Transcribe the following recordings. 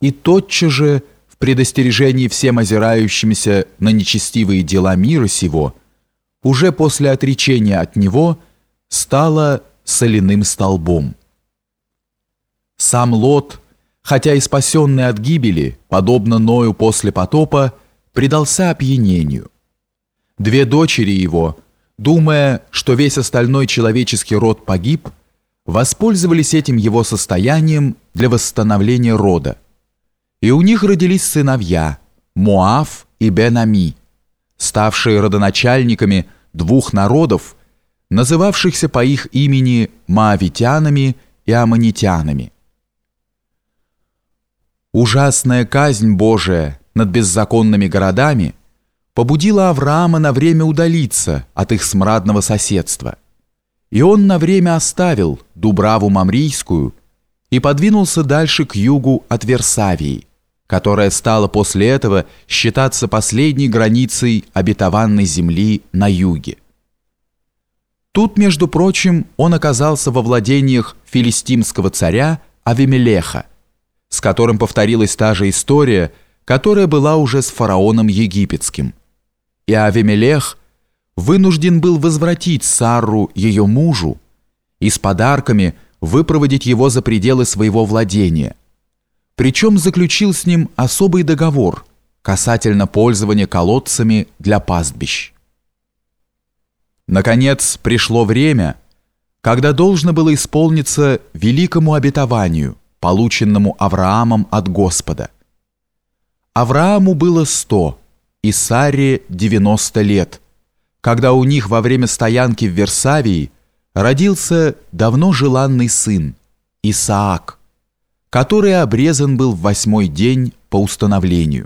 И тотчас же, в предостережении всем озирающимся на нечестивые дела мира сего, уже после отречения от него стало соляным столбом. Сам Лот, хотя и спасенный от гибели, подобно Ною после потопа, предался опьянению. Две дочери его, думая, что весь остальной человеческий род погиб, воспользовались этим его состоянием для восстановления рода. И у них родились сыновья Моав и Бен-Ами, ставшие родоначальниками двух народов, называвшихся по их имени Моавитянами и Аммонитянами. Ужасная казнь Божия над беззаконными городами побудила Авраама на время удалиться от их смрадного соседства, и он на время оставил Дубраву Мамрийскую и подвинулся дальше к югу от Версавии, которая стала после этого считаться последней границей обетованной земли на юге. Тут, между прочим, он оказался во владениях филистимского царя Авимелеха, с которым повторилась та же история, которая была уже с фараоном египетским. И Авимелех вынужден был возвратить Сарру ее мужу и с подарками выпроводить его за пределы своего владения, причем заключил с ним особый договор касательно пользования колодцами для пастбищ. Наконец пришло время, когда должно было исполниться великому обетованию, полученному Авраамом от Господа. Аврааму было 100, и Сарре 90 лет, когда у них во время стоянки в Версавии родился давно желанный сын, Исаак, который обрезан был в 8-й день по установлению.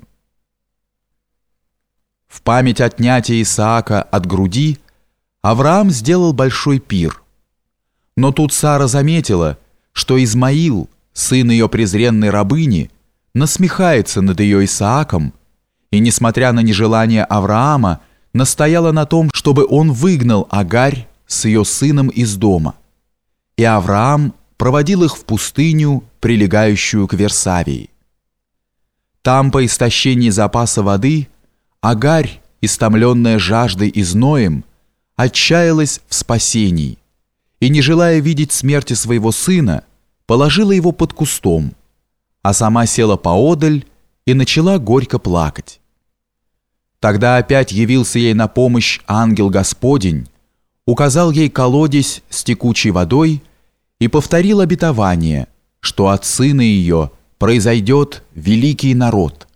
В память отнятия Исаака от груди Авраам сделал большой пир. Но тут Сара заметила, что Измаил, сын ее презренной рабыни, насмехается над ее Исааком, и, несмотря на нежелание Авраама, настояла на том, чтобы он выгнал Агарь с ее сыном из дома. И Авраам проводил их в пустыню, прилегающую к Версавии. Там, по истощении запаса воды, Агарь, истомленная жаждой и зноем, отчаялась в спасении и, не желая видеть смерти своего сына, положила его под кустом, а сама села поодаль и начала горько плакать. Тогда опять явился ей на помощь ангел Господень, указал ей колодезь с текучей водой и повторил обетование, что от сына ее произойдет великий народ.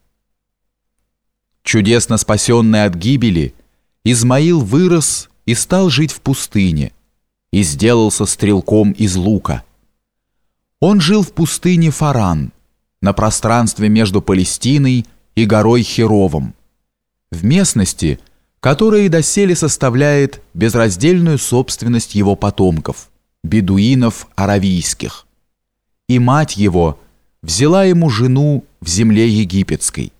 Чудесно спасенный от гибели, Измаил вырос и стал жить в пустыне, и сделался стрелком из лука. Он жил в пустыне Фаран, на пространстве между Палестиной и горой Херовом, в местности, которая и доселе составляет безраздельную собственность его потомков, бедуинов аравийских. И мать его взяла ему жену в земле египетской.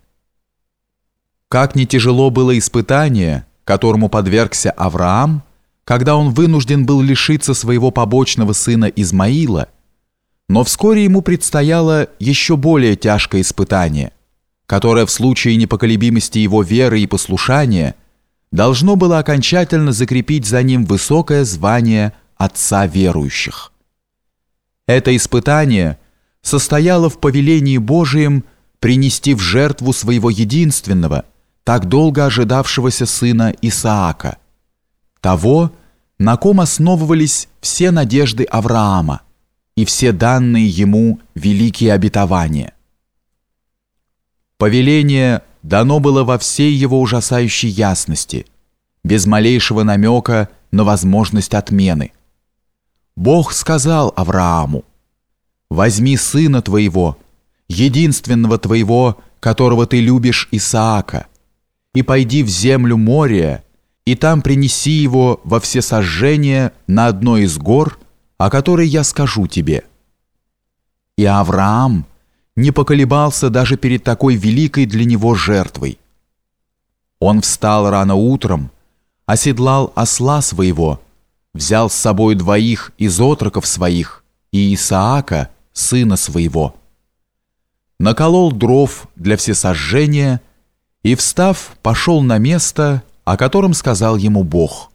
Как не тяжело было испытание, которому подвергся Авраам, когда он вынужден был лишиться своего побочного сына Измаила, но вскоре ему предстояло еще более тяжкое испытание, которое в случае непоколебимости его веры и послушания должно было окончательно закрепить за ним высокое звание отца верующих. Это испытание состояло в повелении Божием принести в жертву своего единственного, так долго ожидавшегося сына Исаака, того, на ком основывались все надежды Авраама и все данные ему великие обетования. Повеление дано было во всей его ужасающей ясности, без малейшего намека на возможность отмены. Бог сказал Аврааму: «Возьми сына твоего, единственного твоего, которого ты любишь, Исаака, и пойди в землю Мория, и там принеси его во всесожжение на одной из гор, о которой я скажу тебе». И Авраам не поколебался даже перед такой великой для него жертвой. Он встал рано утром, оседлал осла своего, взял с собой 2 из отроков своих и Исаака, сына своего. наколол дров для всесожжения и, встав, пошел на место, о котором сказал ему Бог.